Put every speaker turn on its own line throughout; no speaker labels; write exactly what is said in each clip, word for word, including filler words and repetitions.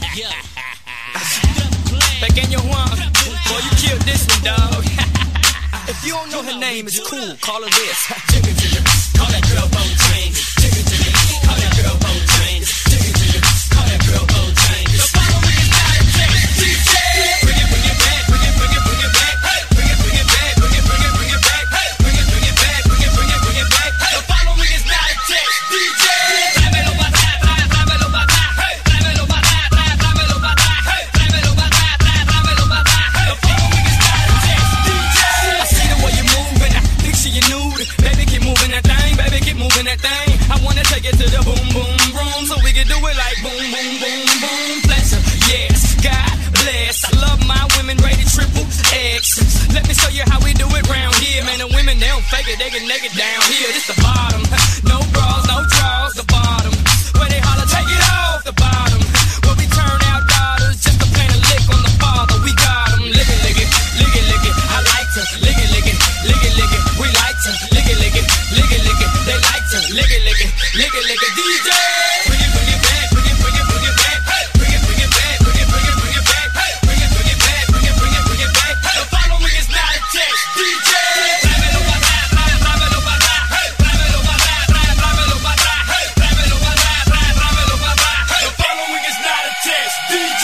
Pequeño Juan, boy, you killed this one, dog. If you don't know her name, it's cool. Call her this. Jigga jigga, call that girl Bojangles. Jigga jigga, call that girl Bojangles. Jigga jigga, call that girl Bojangles. The following is not a text, D J. Bring it, bring it back, bring it, bring it, bring it back. Hey, bring it, bring it back, bring it, bring it, bring it back. Hey, bring it, bring it back, bring it, bring it, bring it back. The following is not a text, D J. Tráemelo pa' atrás, tráemelo pa' atrás. Hey, tráemelo pa' atrás, tráemelo pa' atrás. Hey, tráemelo pa' atrás, tráemelo pa' atrás. The following is not a text, D J. I see the way you're moving, I picture you nude. Baby, keep moving that thing, baby, keep moving that thing. I wanna take it to the boom, boom, room, so we can do it like boom, boom, boom, boom. Pleasure, yes, God bless. I love my women rated triple X. Let me show you how we do it round here. Man, the women, they don't fake it, they get naked down here. This the bottom, no bras, no draws, the bottom. Where they holler, take it off, the bottom. Where we turn out daughters just to plant a lick on the father. We got them, lick it, lick it, lick it, lick it. I like to lick it, lick it, lick it, lick it. We like to lick it, lick it, lick it, lick it. They like to lick it, lick it, lick it, lick it. D J, bring it, bring it back, bring it, bring it, bring it back. Hey, bring it, bring it back, bring it, bring it, bring it back. Hey, bring it, bring it back, bring it, bring it, bring it back. The following is not a text, D J. Tráemelo pa' atrás, tráemelo pa' atrás. Hey, tráemelo pa' atrás, tráemelo pa' atrás. Hey, tráemelo pa' atrás, tráemelo pa' atrás. The following is not a text, D J.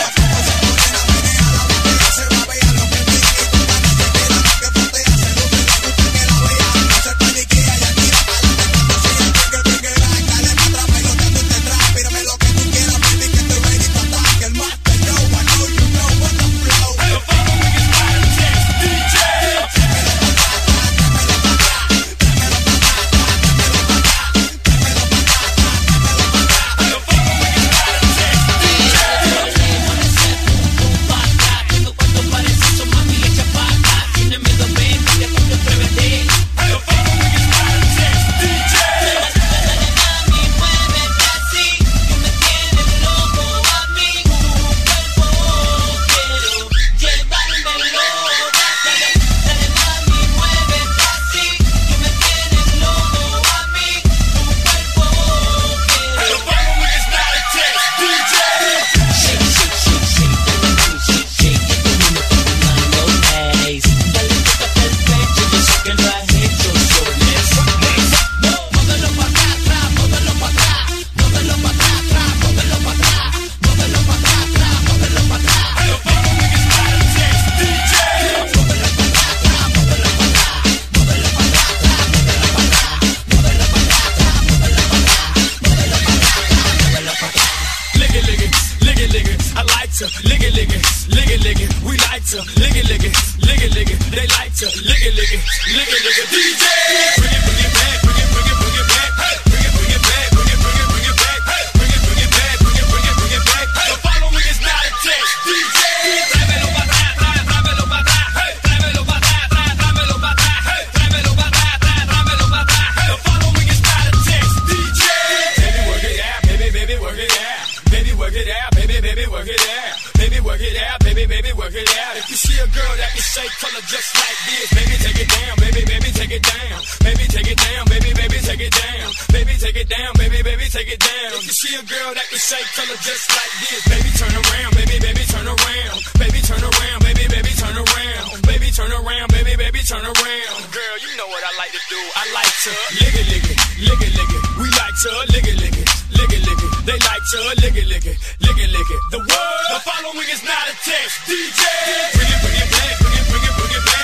Lick it, lick it, lick it, lick it. We like to lick it, lick it, lick it, lick it. They like to lick it, lick it, lick it, lick it. D J, bring it, bring it back, bring it, bring it, bring it back. Hey, bring it, bring it back, bring it, bring it, bring it back. Hey, bring it, bring it back, bring it, bring it, bring it back. The following is not a text, D J. Tráemelo pa' atrás, tráemelo pa' atrás. Hey, tráemelo pa' atrás, tráemelo pa' atrás. Hey, tráemelo pa' atrás, tráemelo pa' atrás. The following is not a text, D J. Baby, work it out, baby, baby, work it out. Baby, work it out, baby, baby, work it out. Baby, work it out, baby, baby, work it out. If you see a girl that can shake color just like this, baby, take it down, baby, baby, take it down. Baby, take it down, baby, baby, take it down. Baby, take it down, baby, baby, take it down. If you see a girl that can shake color just like this, baby, turn around, baby, baby, turn around. Baby, turn around, baby, baby, turn around. Baby, turn around, baby, baby, turn around. Girl, you know what I like to do. I like to lick it, lick it, lick it, lick it. We like to lick it, lick it, lick it, lick it. They like to lick it, lick it, lick it, lick it. The word, the following is not a text, D J. Bring it, bring it back, bring it, bring it, bring it back.